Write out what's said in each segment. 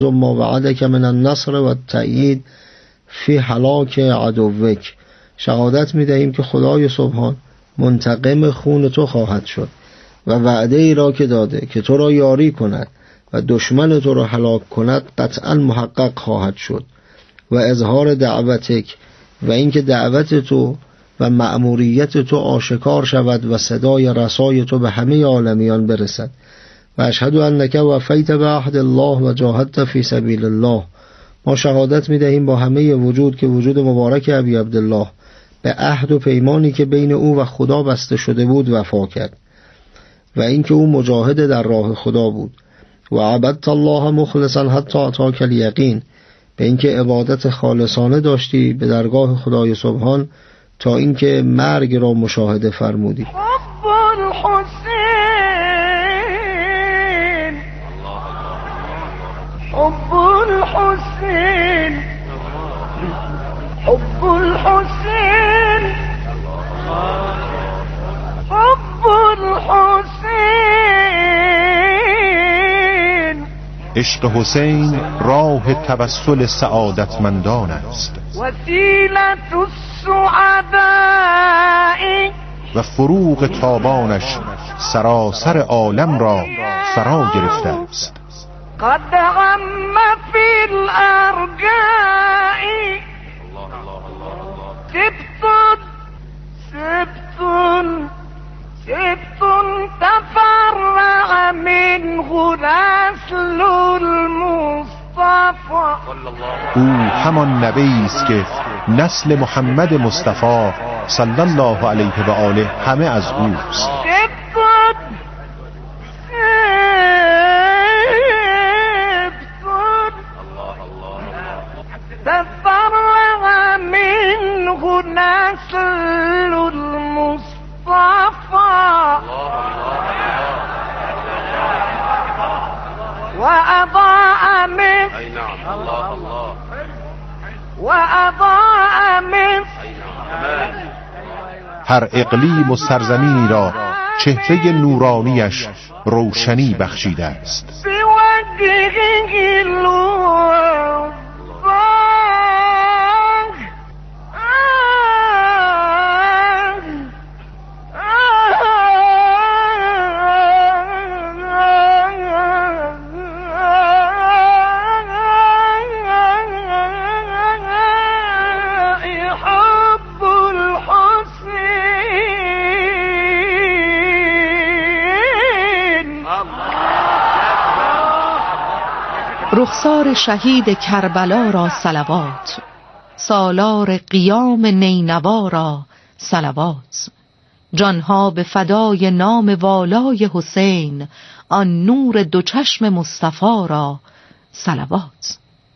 ما وعدک من النصر و التأیید فی هلاک عدوک. شهادت می‌دهیم که خدای سبحان منتقم خون تو خواهد شد و وعده ای را که داده که تو را یاری کند و دشمن تو را هلاک کند قطعا محقق خواهد شد. و اظهار دعوتک و اینکه دعوت تو و مأموریت تو آشکار شود و صدای رسای تو به همه عالمیان برسد. و اشهد انک وفیت بعهد الله و جاهدت فی سبیل الله. ما شهادت می‌دهیم با همه وجود که وجود مبارک ابی عبدالله به عهد و پیمانی که بین او و خدا بسته شده بود وفا کرد و اینکه او مجاهد در راه خدا بود. و عبدت الله مخلصا حتی اتاک الیقین. به اینکه عبادت خالصانه داشتی به درگاه خدای سبحان تا اینکه مرگ را مشاهده فرمودی. حب الحسین حب الحسین حب الحسین حب الحسین. عشق حسین راه توسل سعادتمندان است وسیلة السعداء و فروغ تابانش سراسر عالم را فرا گرفته است. قد عم فی الارجاء سبت تفرع منه نسل المصطفى. او همان نبی است که نسل محمد مصطفی صلی الله علیه و آله همه از اوست. تفرع منه نسل المصطفى وأضاء من هر اقلیم و سرزمینی را چهره نورانیش روشنی بخشیده است. رخسار شهید کربلا را صلوات، سالار قیام نینوا را صلوات. جانها به فدای نام والای حسین، آن نور دو چشم مصطفی را صلوات.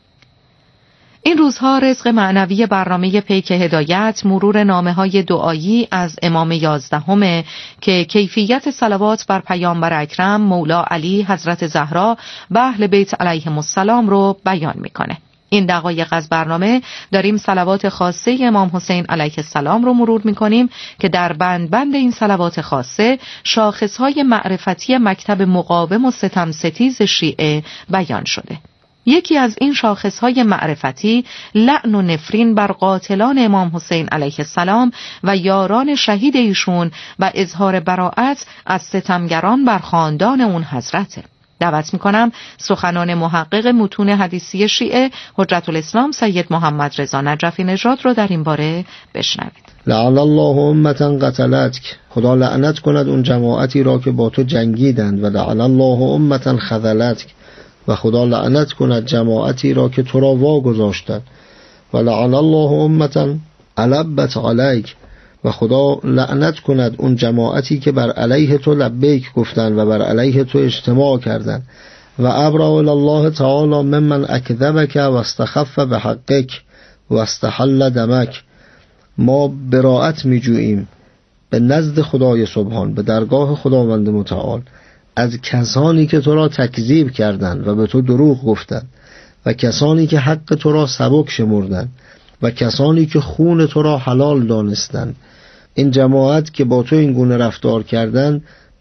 این روزها رزق معنوی برنامه پیک هدایت مرور نامه‌های دعایی از امام 11 که کیفیت صلوات بر پیامبر اکرم مولا علی حضرت زهرا و اهل بیت علیهم السلام رو بیان میکنه. این دقایق از برنامه داریم صلوات خاصه امام حسین علیه السلام رو مرور میکنیم که در بند این صلوات خاصه شاخصهای معرفتی مکتب مقاوم و ستم ستیز شیعه بیان شده. یکی از این شاخصهای معرفتی لعن و نفرین بر قاتلان امام حسین علیه السلام و یاران شهید ایشون و اظهار براءت از ستمگران بر خاندان اون حضرته. دعوت میکنم سخنان محقق متون حدیثی شیعه حجت الاسلام سید محمد رضا نجفی نژاد رو در این باره بشنوید. لعن الله امتا قتلتک. خدا لعنت کند اون جماعتی را که با تو جنگیدند. و لعن الله امتا خذلتک. و خدا لعنت کند جماعتی را که تو را واگذاشتند. و لعن الله امتا علبت علیک. و خدا لعنت کند اون جماعتی که بر علیه تو لبیک گفتند و بر علیه تو اجتماع کردند. و ابرأ الله تعالی ممن اکذبک و استخف بحقک و استحل دمک. ما براءت می جوییم به نزد خدای سبحان، به درگاه خداوند متعال، از کسانی که تو را تکذیب کردند و به تو دروغ گفتند و کسانی که حق تو را سبک شمردند و کسانی که خون تو را حلال دانستند. این جماعت که با تو این گونه رفتار کردند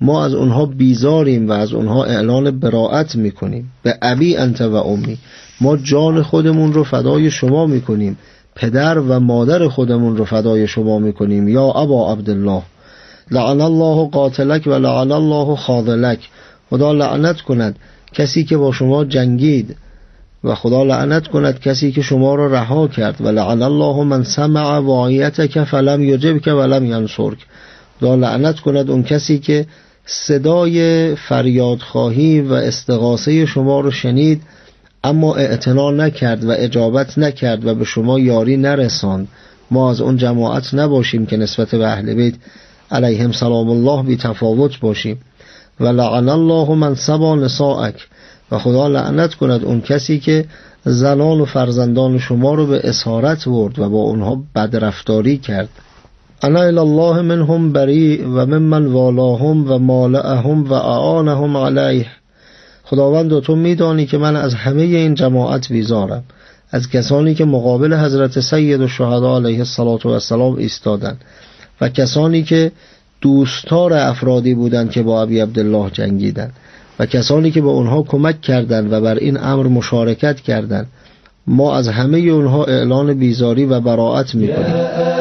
ما از اونها بیزاریم و از اونها اعلان براءت میکنیم. به ابی انت و امی، ما جان خودمون رو فدای شما میکنیم، پدر و مادر خودمون رو فدای شما میکنیم. یا ابا عبدالله لعن الله قاتلک و لعن الله خاذلک، خدا لعنت کند کسی که با شما جنگید و خدا لعنت کند کسی که شما را رها کرد. و لعن الله من سمع وعیتک فلم یجبک ولم ینصرک، خدا لعنت کند اون کسی که صدای فریادخواهی و استغاثه شما رو شنید اما اعتنا نکرد و اجابت نکرد و به شما یاری نرساند. ما از اون جماعت نباشیم که نسبت به اهل بیت علیهم سلام الله بی تفاوت باشیم. و لعن الله من سبا نساءک، و خدا لعنت کند اون کسی که زنان و فرزندان شما رو به اسارت برد و با اونها بدرفتاری کرد. انا الی الله منهم بری و ممن والاهم و مالعهم و اعانهم علیه، خداوند تو میدانی که من از همه این جماعت بیزارم، از کسانی که مقابل حضرت سید الشهدا علیه السلام ایستادند و کسانی که دوستار افرادی بودند که با ابی عبدالله جنگیدند و کسانی که به اونها کمک کردند و بر این امر مشارکت کردند. ما از همه اونها اعلان بیزاری و براءت میکنیم.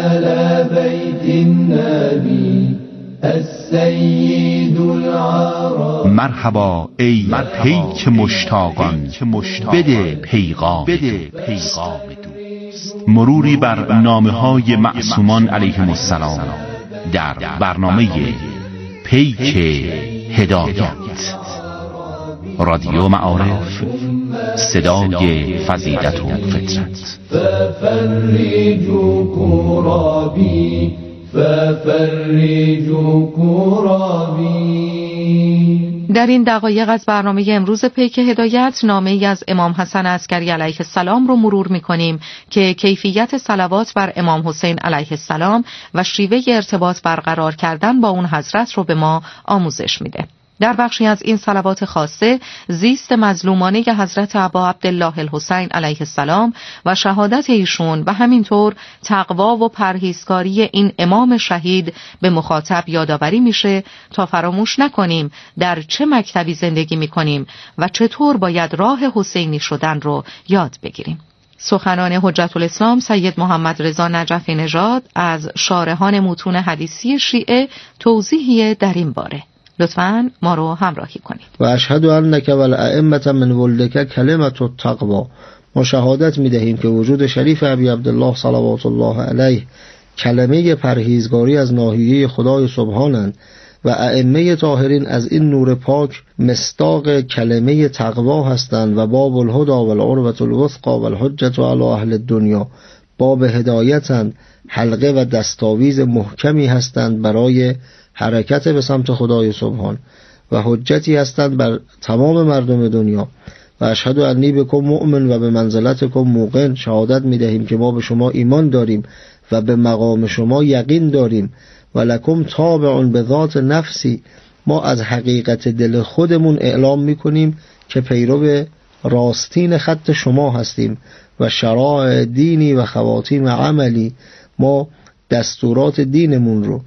مرحبا ای پیک مشتاقان، بده پیغام دوست. مروری بر نامه‌های معصومان علیهم السلام در برنامه پیک هدایت، رادیو معارف، صدای فضیلت و فطرت. ففرجوا كرابي ففرجوا كرابي. در این دقایق از برنامه امروز پیک هدایت نامه‌ای از امام حسن عسکری علیه السلام رو مرور می‌کنیم که کیفیت صلوات بر امام حسین علیه السلام و شیوه ارتباط برقرار کردن با اون حضرت رو به ما آموزش میده. در بخشی از این صلوات خاصه زیست مظلومانه حضرت ابا عبدالله الحسین علیه السلام و شهادت ایشون و همینطور تقوا و پرهیزکاری این امام شهید به مخاطب یادآوری میشه تا فراموش نکنیم در چه مکتبی زندگی میکنیم و چطور باید راه حسینی شدن رو یاد بگیریم. سخنان حجت الاسلام سید محمد رضا نجفی نژاد از شارحان متون حدیثی شیعه توضیحی در این باره. لطفاً ما رو همراهی کنید. و اشهد انک والائمة من ولدک کلمة التقوا، ما شهادت میدهیم که وجود شریف ابی عبدالله صلوات الله علیه کلمه پرهیزگاری از ناحیه خدای سبحانند و ائمه طاهرین از این نور پاک مصداق کلمه تقوا هستند و باب الهدى والعروة الوثقى والحجة علی اهل الدنیا، باب هدایتند، حلقه و دستاویز محکمی هستند برای حرکت به سمت خدای سبحان و حجتی هستند بر تمام مردم دنیا. و اشهد انی بکم مؤمن و به منزلتکم موقن، شهادت میدهیم که ما به شما ایمان داریم و به مقام شما یقین داریم. و لکم تابع به ذات نفسی، ما از حقیقت دل خودمون اعلام میکنیم که پیرو راستین خط شما هستیم و شرائع دینی و خواتیم عملی، ما دستورات دینمون رو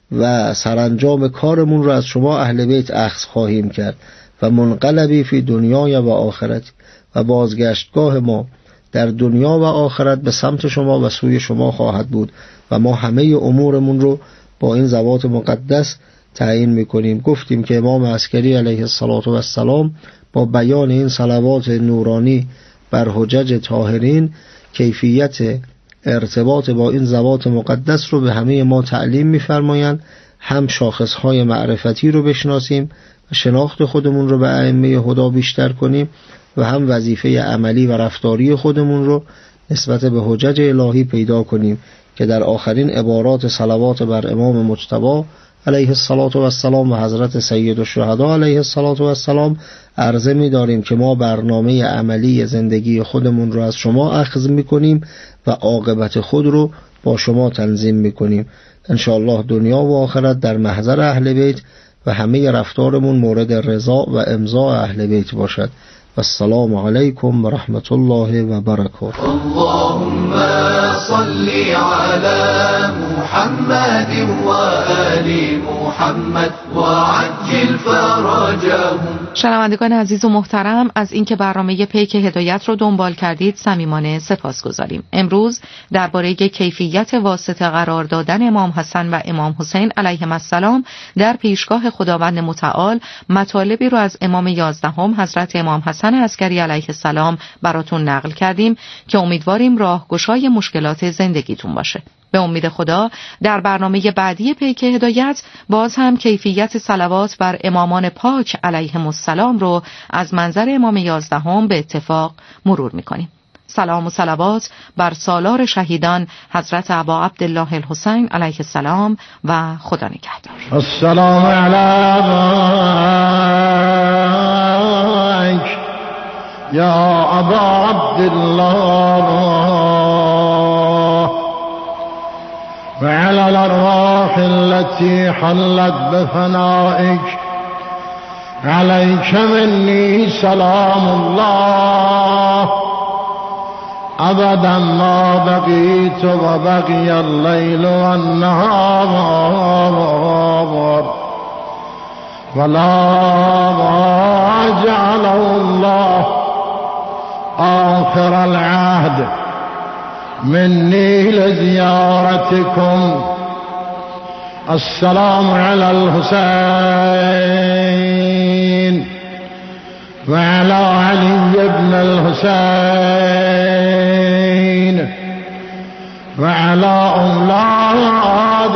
و سرانجام کارمون رو از شما اهل بیت اخذ خواهیم کرد و منقلبی فی دنیای و آخرت، و بازگشتگاه ما در دنیا و آخرت به سمت شما و سوی شما خواهد بود و ما همه امورمون رو با این ذوات مقدس تعیین میکنیم. گفتیم که امام عسکری علیه السلام با بیان این صلوات نورانی بر حجج طاهرین کیفیت ارتباط با این ذوات مقدس رو به همه ما تعلیم می‌فرمایند، هم شاخصهای معرفتی رو بشناسیم و شناخت خودمون رو به ائمه هدی بیشتر کنیم و هم وظیفه عملی و رفتاری خودمون رو نسبت به حجج الهی پیدا کنیم که در آخرین عبارات صلوات بر امام مجتبی علیه السلام و حضرت سید الشهدا علیه السلام عرضه می داریم که ما برنامه عملی زندگی خودمون رو از شما اخذ می کنیم و عاقبت خود رو با شما تنظیم می کنیم. انشاءالله دنیا و آخرت در محضر اهل بیت و همه رفتارمون مورد رضا و امضاء اهل بیت باشد. السلام علیکم و رحمت الله و برکاته. اللهم صل على محمد وآل محمد وعجل فرجهم. شنوندگان عزیز و محترم، از اینکه برنامه پیک هدایت رو دنبال کردید صمیمانه سپاسگزاریم. امروز درباره کیفیت واسطه قرار دادن امام حسن و امام حسین علیهم السلام در پیشگاه خداوند متعال مطالبی رو از امام 11 حضرت امام حسن عسکری علیه السلام براتون نقل کردیم که امیدواریم راهگشای مشکلات زندگیتون باشه. به امید خدا در برنامه بعدی پیک هدایت باز هم کیفیت صلوات بر امامان پاک علیهم السلام رو از منظر امام 11 به اتفاق مرور میکنیم. سلام و صلوات بر سالار شهیدان حضرت ابا عبدالله الحسین علیه السلام و خدا نگهدار. السلام علیک یا ابا عبدالله وعلى الأرواح التي حلت بفنائك عليك مني سلام الله أبدا ما بقيت وبقي الليل والنهار ولا جعله الله آخر العهد مني لزيارتكم. السلام على الحسين وعلى علي بن الحسين وعلى أولاد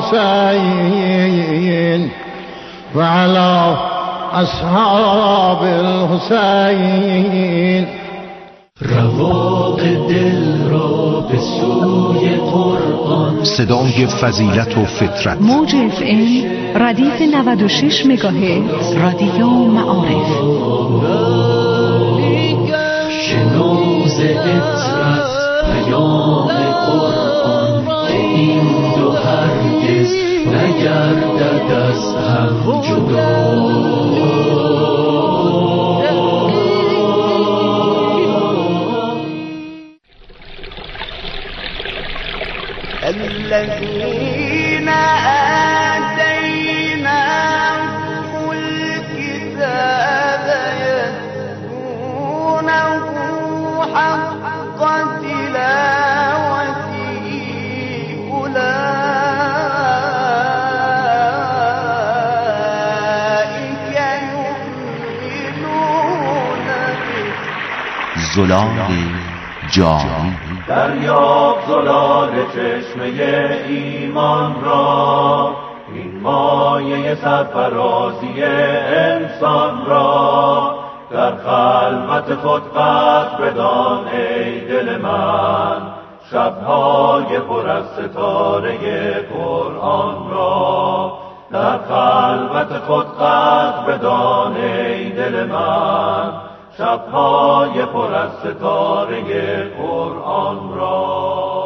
الحسين وعلى أصحاب الحسين. رواق دل را به سوی قرآن. صدای فضیلت و فطرت. موج FM ردیف 96 مگاهرتز رادیو معارف. شنوز اطرت پیام قرآن که این دو هرگز نگردد از هم جدا. الذين آتيناهم الكتاب يتلونه حق تلاوته أولئك يؤمنون به. زلال جاری دریاب زلال چشمه ایمان را، این مایه سرفرازی انسان را. در خلوت خود قدر بدان ای دل من، شبهای پر از ستاره قرآن را. در خلوت خود قدر بدان ای دل من، شبهای پر از ستاره قرآن را.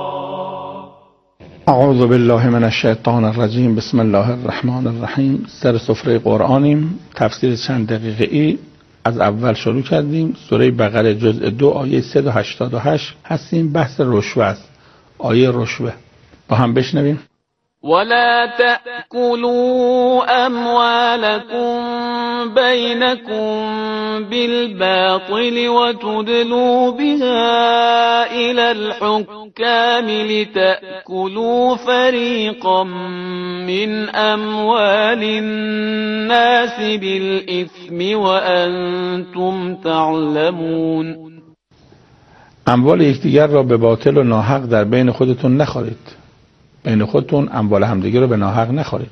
اعوذ بالله من الشیطان الرجیم. بسم الله الرحمن الرحیم. سر سفره قرآنیم. تفسیر چند دقیقه ای از اول شروع کردیم. سوره بقره جزء 2 آیه 188 هستیم. بحث رشوه است. آیه رشوه با هم بشنویم. ولا تأكلوا أموالكم بينكم بالباطل وتدلوا بها إلى الحكام لتأكلوا فريقا من أموال الناس بالإثم وأنتم تعلمون. اموال یکدیگر را به باطل و ناحق در بین خودتون نخورید. بین خودتون اموال همدیگه رو به ناحق نخورید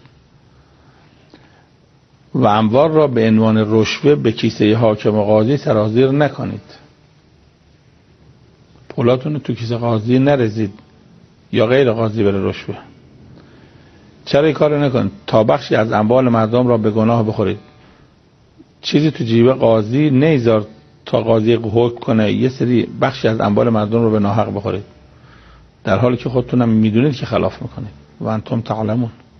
و اموال را به عنوان رشوه به کیسه حاکم و قاضی سرازیر نکنید. پولاتون رو تو کیسه قاضی نرزید یا غیر قاضی بره رشوه. چرا این کار نکنید؟ تا بخشی از اموال مردم را به گناه بخورید. چیزی تو جیب قاضی نیذار تا قاضی حکم کنه یه سری بخشی از اموال مردم رو به ناحق بخورید، در حالی که خودتونم میدونید که خلاف میکنید. و انتم تعلمون.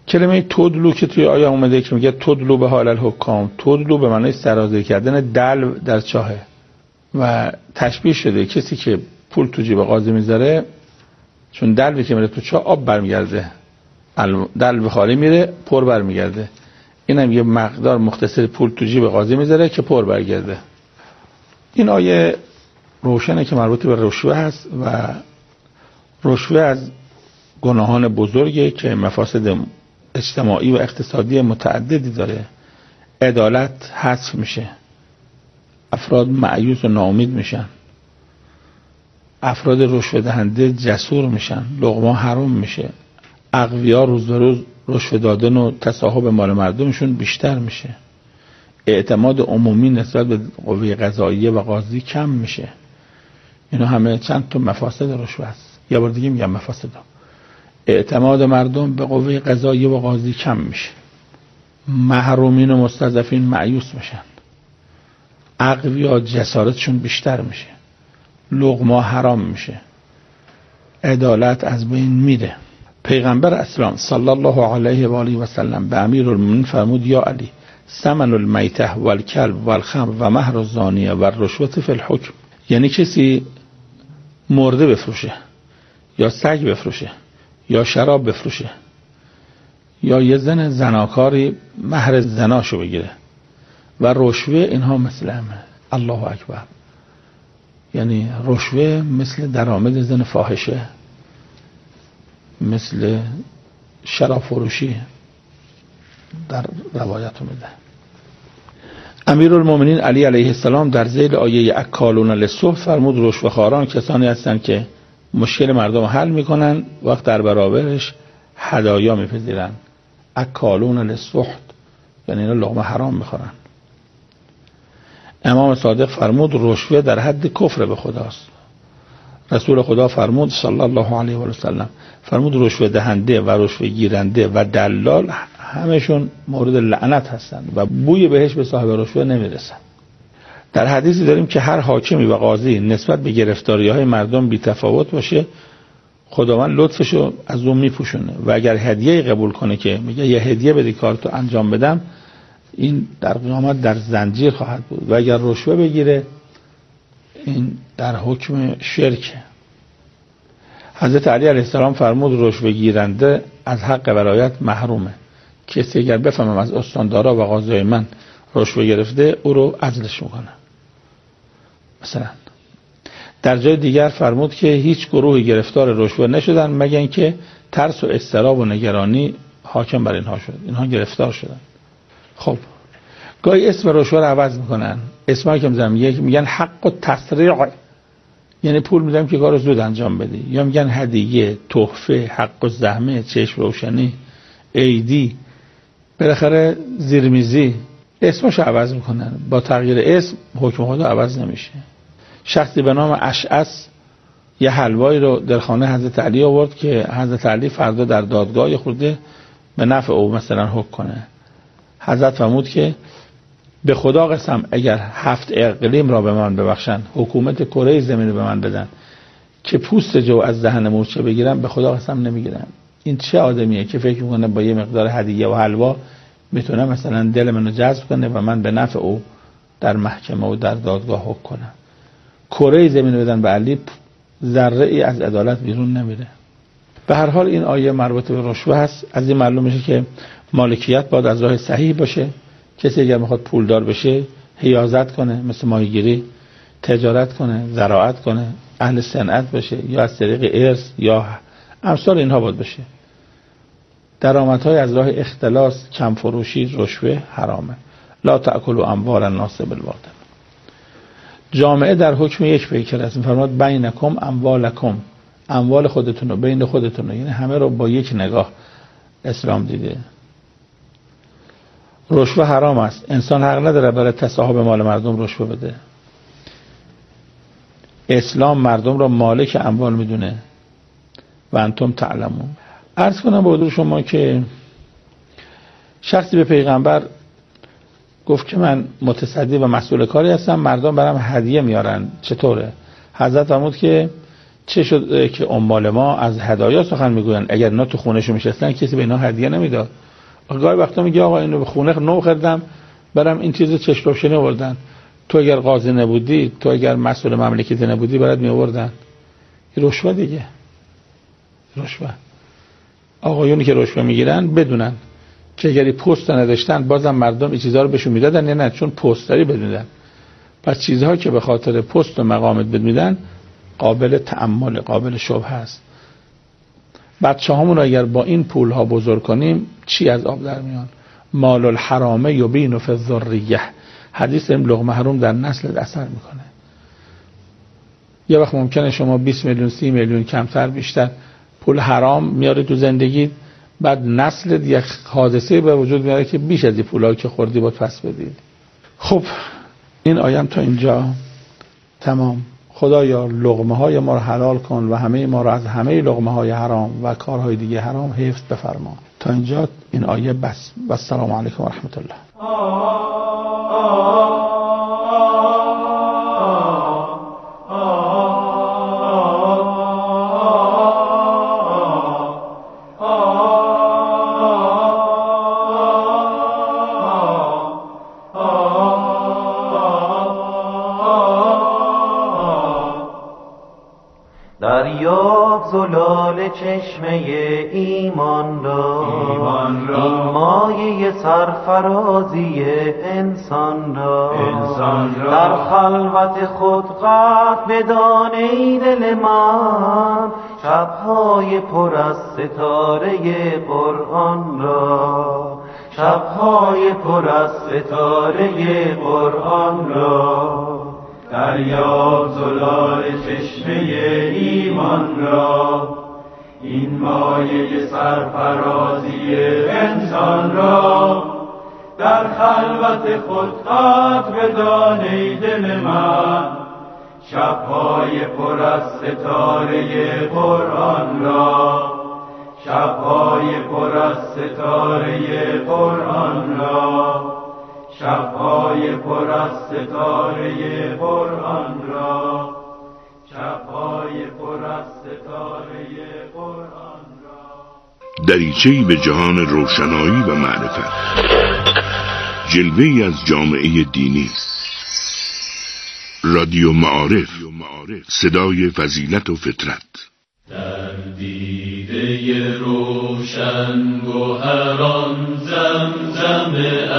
کلمه تدلو که توی آیه اومده که میگه تدلو به حال الحکام، تدلو به معنی سرازیر کردن دلو در چاهه و تشبیه شده کسی که پول تو جیب قاضی میذاره، چون دلوی که میره تو چاه آب برمیگرده، دلو خالی میره پر برمیگرده، اینم یه مقدار مختصر پول تو جیب قاضی میذاره که پر برگرده. این آیه روشنه که مربوط به رشوه هست و رشوه از گناهان بزرگه که مفاسد اجتماعی و اقتصادی متعددی داره. عدالت حذف میشه، افراد مایوس و ناامید میشن، افراد رشوه دهنده جسور میشن، لقمه حرام میشه، اغنیا روز به روز رشوه دادن و تصاحب مال مردمشون بیشتر میشه، اعتماد عمومی نسبت به قوه قضاییه و قاضی کم میشه. اینا همه چند تا مفاسد رشوه است. یه بار دیگه میگم مفاسد. اعتماد مردم به قوه قضاییه و قاضی کم میشه، محرومین و مستضعفین مایوس میشن، اغنیا جسارتشون بیشتر میشه، لقمه حرام میشه، عدالت از بین میره. پیغمبر اسلام صلی الله علیه و آله و سلم به امیرالمومنین فرمود یا علی ثمن المیته والکلب والخمر و مهر الزانیه و الرشوه فی الحکم. یعنی کسی مرده بفروشه یا سگ بفروشه یا شراب بفروشه یا یه زن زناکاری مهر زناشو بگیره و رشوه، اینها مثل همه. الله اکبر. یعنی رشوه مثل درآمد زن فاحشه، مثل شراب فروشی در روایت میده. امیرالمومنین علی علیه السلام در ذیل آیه اکالون للسحت فرمود رشوه‌خواران کسانی هستند که مشکل مردم حل میکنن وقت در برابرش هدایا میپذیرن. اکالون للسحت یعنی اینا لقمه حرام میخورن. امام صادق فرمود رشوه در حد کفر به خداست. رسول خدا فرمود صلی الله علیه و سلم فرمود رشوه دهنده و رشوه گیرنده و دلال همشون مورد لعنت هستند و بوی بهش به صاحب رشوه نمیرسن. در حدیثی داریم که هر حاکمی و قاضی نسبت به گرفتاری‌های مردم بی تفاوت باشه، خداوند لطفشو از اون میپوشونه و اگر هدیه قبول کنه که میگه یه هدیه بدی کارتو انجام بدم، این در قیامت در زنجیر خواهد بود. و اگر رشوه بگیره این در حکم شرکه. حضرت علی علیه السلام فرمود رشوه گیرنده از حق ولایت محرومه. کسی اگر بفهمم از استاندارا و قاضیای من رشوه گرفته او رو عزلش میکنه. مثلا در جای دیگر فرمود که هیچ گروهی گرفتار رشوه نشدن مگر اینکه ترس و اضطراب و نگرانی حاکم بر اینها شد، اینها گرفتار شدن. خب گاهی اسم رشوه رو عوض میکنن، اسمایی که میگن حق و تسریع، یعنی پول میدم که کارو زود انجام بدی، یا میگن هدیه، تحفه، حق و زحمه، چشم روشنی، عیدی، بالاخره زیرمیزی، اسمش عوض میکنن. با تغییر اسم حکم خدا عوض نمیشه. شخصی به نام اشعث یه حلوایی رو در خانه حضرت علی آورد که حضرت علی فردا در دادگاه خورده به نفع او مثلا حکم کنه. حضرت فرمود که به خدا قسم اگر 7 اقلیم را به من ببخشن، حکومت کره زمین رو به من بدن که پوست جو از دهن مورچه بگیرم، به خدا قسم نمیگیرم. این چه آدمیه که فکر میکنه با یه مقدار هدیه و حلوا میتونه مثلا دل منو جذب کنه و من به نفع او در محکمه و در دادگاه حکم کنم. کره زمین بدن به علی، ذره ای از عدالت بیرون نمیره. به هر حال این آیه مربوط به رشوه هست. از این معلوم میشه که مالکیت باید از راه صحیح باشه. کسی اگر میخواد پولدار بشه حیازت کنه، مثل ماهیگیری، تجارت کنه، زراعت کنه، اهل صنعت باشه، یا از طریق ارث یا امثال اینها باید بشه. درآمدهای از راه اختلاس، کم فروشی، رشوه حرامه. لا تأکلوا اموال الناس بالباطل. جامعه در حکم یک پیکر است. می‌فرماد بینکم اموالکم، اموال خودتون رو بین خودتون رو، یعنی همه رو با یک نگاه اسلام دیده. رشوه حرام است. انسان حق نداره برای تصاحب مال مردم رشوه بده. اسلام مردم را مالک اموال میدونه. و انتم تعلمون. عرض کنم به حضور شما که شخصی به پیغمبر گفت که من متصدی و مسئول کاری هستم، مردم برام هدیه میارن، چطوره؟ حضرت فرمود که چه شد که عمال ما از هدایا سخن میگوین؟ اگر اینا تو خونهشون میشستن کسی به اینا هدیه نمیداد. گاهی وقتا میگه آقا اینو به خونه نو خریدم برام این چیزو چشم روشنی آوردن. تو اگر قاضی نبودی، تو اگر مسئول مملکت نبودی برات می آوردن. رشوه دیگه، رشوه. آقایونی که رشوه میگیرن بدونن که اگری پست نداشتن بازم مردم این چیزها رو بهشون میدادن یا نه، چون پست داری بدونن. پس چیزها که به خاطر پست و مقامت بدمیدن قابل تأمل، قابل شبهه است. بچه‌هامون رو اگر با این پول ها بزرگ کنیم چی از آب در میان؟ مال الحرام یبین فی الذریه. حدیث داریم لقمه حرام در نسل اثر میکنه. یه وقت ممکنه شما 20 میلیون 30 میلیون کمتر بیشتر پول حرام میاری تو زندگی، بعد نسل یک حادثه به وجود میاره که بیش از این پولایی که خوردی باید پس بدید. خب این آیه تا اینجا تمام. خدایا لقمه های ما رو حلال کن و همه ما رو از همه لقمه های حرام و کارهای دیگه حرام حفظ بفرما. تا اینجا این آیه بس. و السلام علیکم و رحمت الله. دریاب زلال چشمه ایمان را این مایه سرفرازی انسان را در خلوت خود قطع بدان ای دل من شبهای پر از ستاره قرآن را شبهای پر از ستاره قرآن را دریاب زلال چشمه ایمان را این مایه سرفرازی انسان را در خلوت خود قطع بدان ای دل من شبهای پر از ستاره قرآن را شبهای پر از ستاره قرآن را شبهای پر از ستاره قرآن را شبهای پر از ستاره قرآن را دریچه‌ای به جهان روشنایی و معرفت، جلوه‌ای از جامعه دینی. رادیو معارف، صدای فضیلت و فطرت. در دیده روشن گوهران زمزم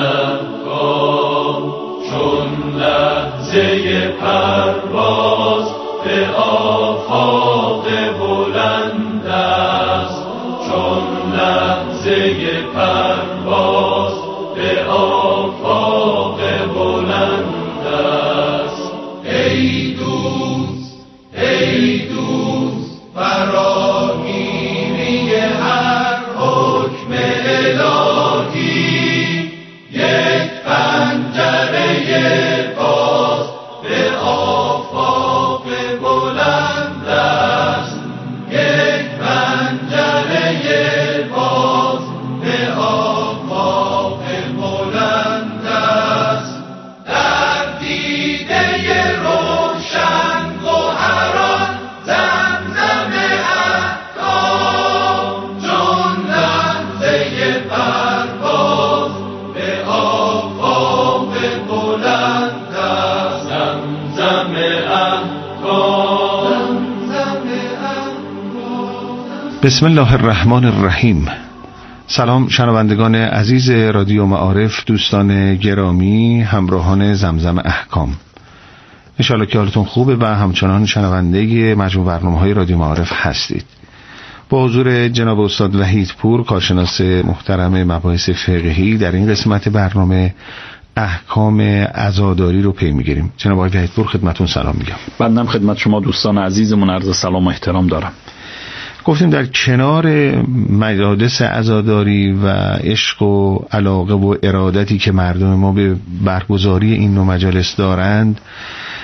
افغان چون لحظه پرواز به آفاق بلند است چون لحظه پرواز به آفاق بلند است. ای دوست ای دوست فراگیری هر حکم الهی یک پنجره باز به آفاق بلند است یک پنجره باز به آفاق بلند است. در دیده روشن گوهران زمزم احکام چون لحظه پرواز به آفاق بلند است. زمزم احکام بسم الله الرحمن الرحیم. سلام شنوندگان عزیز رادیو معارف، دوستان گرامی، همراهان زمزم احکام، انشاءالله که حالتون خوبه و همچنان شنونده مجموع برنامه‌های رادیو معارف هستید. با حضور جناب استاد وحیدپور، کارشناس محترم مباحث فقهی، در این قسمت برنامه احکام عزاداری رو پی میگیریم. جناب آقای وحیدپور خدمتون سلام میگم. بنده خدمت شما دوستان عزیزمون عرض سلام و احترام دارم. گفتیم در کنار مجالس عزاداری و عشق و علاقه و ارادتی که مردم ما به برگزاری این نوع مجالس دارند،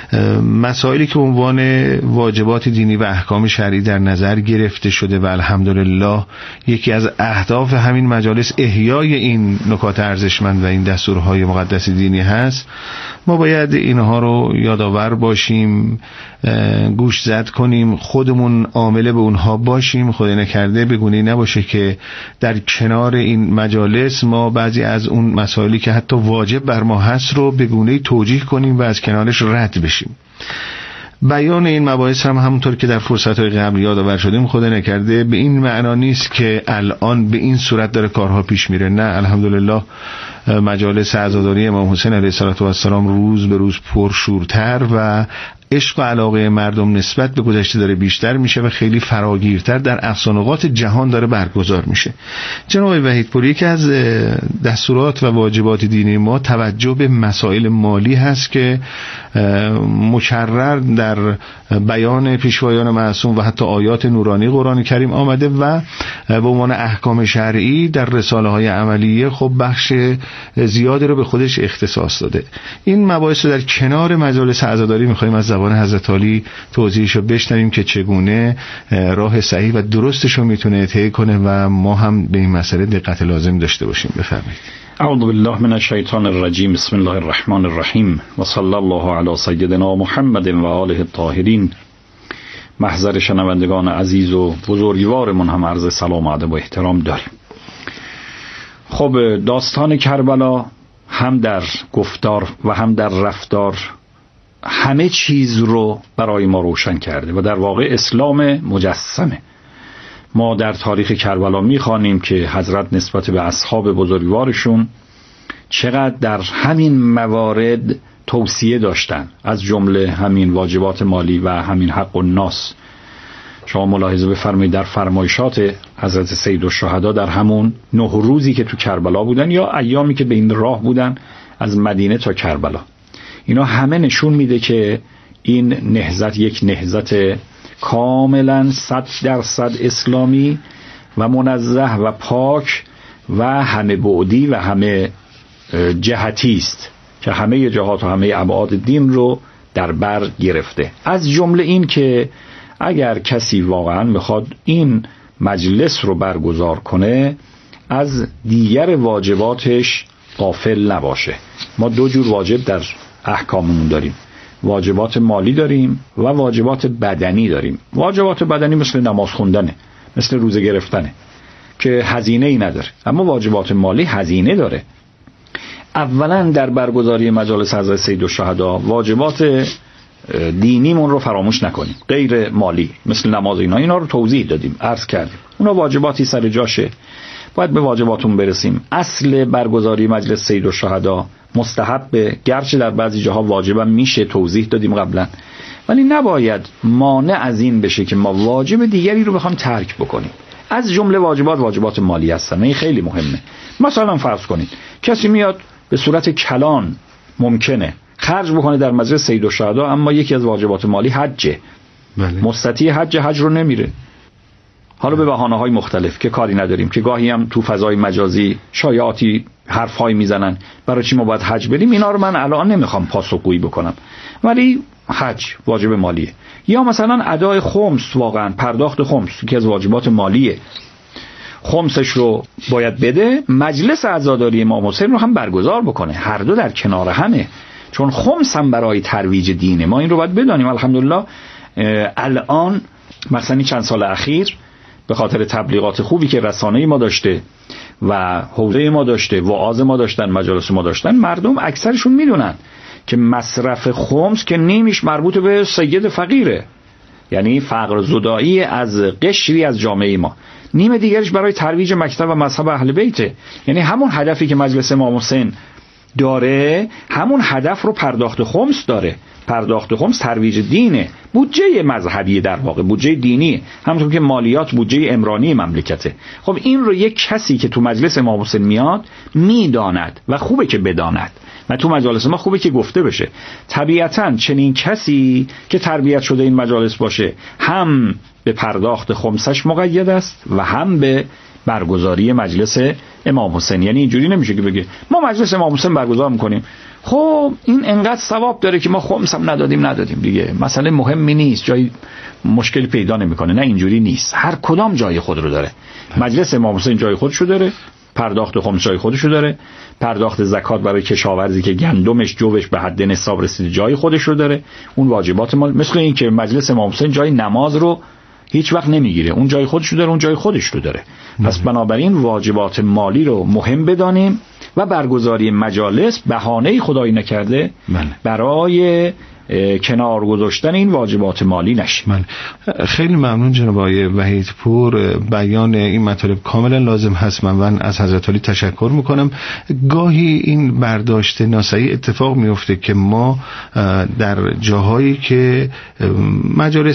مسائلی که عنوان واجبات دینی و احکام شرعی در نظر گرفته شده و الحمدلله یکی از اهداف همین مجالس احیای این نکات ارزشمند و این دستورهای مقدس دینی هست، ما باید اینها رو یادآور باشیم، گوش زد کنیم، خودمون عامل به اونها باشیم. خدای نکرده به گونه‌ای نباشه که در کنار این مجالس ما بعضی از اون مسائلی که حتی واجب بر ما هست رو به گونه‌ای توجیه کنیم و از کنارش رد بشیم. بیان این مباحث هم همونطور که در فرصت‌های قبل یادآور شدیم، خدا نکرده به این معنا نیست که الان به این صورت داره کارها پیش میره. نه، الحمدلله مجالس عزاداری امام حسین علیه السلام روز به روز پرشورتر و عشق و علاقه مردم نسبت به گذشته داره بیشتر میشه و خیلی فراگیرتر در اقصانقاط جهان داره برگزار میشه. جناب وحیدپور، یکی از دستورات و واجبات دینی ما توجه به مسائل مالی هست که مکرر در بیان پیشوایان معصوم و حتی آیات نورانی قرآن کریم آمده و به عنوان احکام شرعی در رساله های عملیه خب بخش زیادی رو به خودش اختصاص داده. این مباحث رو در کنار مجالس عزاداری میخوایم از زبان حضرت عالی توضیحشو بشنویم که چگونه راه صحیح و درستش رو میتونه طی کنه و ما هم به این مسئله دقت لازم داشته باشیم. بفرمایید. اعوذ بالله من الشیطان الرجیم. بسم الله الرحمن الرحیم و صلی الله علی سیدنا محمد و آله الطاهرین. محضر شنوندگان عزیز و بزرگوارمون هم عرض سلام و ادب و احترام داریم. خب داستان کربلا هم در گفتار و هم در رفتار همه چیز رو برای ما روشن کرده و در واقع اسلام مجسمه. ما در تاریخ کربلا میخوانیم که حضرت نسبت به اصحاب بزرگوارشون چقدر در همین موارد توصیه داشتن، از جمله همین واجبات مالی و همین حق الناس. شما ملاحظه بفرمایید در فرمایشات حضرت سیدالشهدا در همون 9 روزی که تو کربلا بودن یا ایامی که به این راه بودن از مدینه تا کربلا، اینا همه نشون میده که این نهضت یک نهضت کاملا 100% اسلامی و منزه و پاک و همه بعدی و همه جهتی است که همه جهات و همه ابعاد دین رو در بر گرفته. از جمله این که اگر کسی واقعا میخواد این مجلس رو برگزار کنه از دیگر واجباتش غافل نباشه. ما 2 جور واجب در احکاممون داریم، واجبات مالی داریم و واجبات بدنی داریم. واجبات بدنی مثل نماز خوندنه، مثل روزه گرفتنه که هزینه ای نداره، اما واجبات مالی هزینه داره. اولا در برگزاری مجالس حضرت سیدالشهدا واجبات دینیمون رو فراموش نکنیم، غیر مالی مثل نماز اینا رو توضیح دادیم، عرض کردیم، اونا واجباتی سر جاشه، باید به واجباتون برسیم. اصل برگزاری مجلس سیدالشهدا مستحب، گرچه در بعضی جاها واجبم میشه، توضیح دادیم قبلا، ولی نباید مانع از این بشه که ما واجب دیگری رو بخوام ترک بکنیم. از جمله واجبات مالی هستن، این خیلی مهمه. مثلا فرض کنید کسی میاد به صورت کلان ممکنه خرج بکنه در مجلس سیدالشهدا، اما یکی از واجبات مالی حجه، مستطیع حج رو نمیره، حالا به بهانه‌های مختلف که کاری نداریم، که گاهی هم تو فضای مجازی شایعاتی حرف‌هایی میزنن برای چی ما باید حج بریم. اینا رو من الان نمیخوام پاسخگویی بکنم، ولی حج واجب مالیه. یا مثلا ادای خمس، واقعا پرداخت خمس که از واجبات مالیه، خمسش رو باید بده. مجلس عزاداری امام حسین رو هم برگزار بکنه، هر دو در کنار همه، چون خمس هم برای ترویج دینه. ما این رو باید بدانیم. الحمدلله الان مثلا چند سال اخیر به خاطر تبلیغات خوبی که رسانه‌ای ما داشته و حوزه ما داشته، وعاظ ما داشتن، مجالس ما داشتن، مردم اکثرشون میدونن که مصرف خمس که نیمیش مربوط به سید فقیره، یعنی فقر زدایی از قشری از جامعه ما، نیم دیگرش برای ترویج مکتب و مذهب اهل بیته. یعنی همون هدفی که مجلس امام حسین داره، همون هدف رو پرداخت خمس داره. پرداخت خمس ترویج دینه، بودجه مذهبی، در واقع بودجه دینی، همونطور که مالیات بودجه عمرانی مملکته. خب این رو یک کسی که تو مجلس امام حسین میاد میداند و خوبه که بداند و تو مجالس ما خوبه که گفته بشه. طبیعتاً چنین کسی که تربیت شده این مجالس باشه هم به پرداخت خمسش مقید است و هم به برگزاری مجلس امام حسین. یعنی اینجوری نمیشه که بگه ما مجلس امام حسین برگزار میکنیم، خب این انقدر ثواب داره که ما خمس هم ندادیم دیگه، مسئله مهمی نیست، جای مشکل پیدا نمیکنه. نه، اینجوری نیست. هر کدام جای خود رو داره. مجلس امام حسین جای خودشو داره، پرداخت خمس جای خودشو داره، پرداخت زکات برای کشاورزی که گندمش جوش به حد نصاب رسیده جای خودش رو داره. اون واجبات مال، مثل این که مجلس امام حسین جای نماز رو هیچ وقت نمیگیره، اون جای خودش رو داره، اون جای خودش رو داره. پس بنابراین واجبات مالی رو مهم بدانیم و برگزاری مجالس بهانه خدایی نکرده برای کنار گذاشتن این واجبات مالی نشه. خیلی ممنون جناب آقای وحیدپور، بیان این مطالب کاملا لازم هست. من از حضرت علی تشکر میکنم. گاهی این برداشت ناسعی اتفاق میفته که ما در جاهایی که مجالس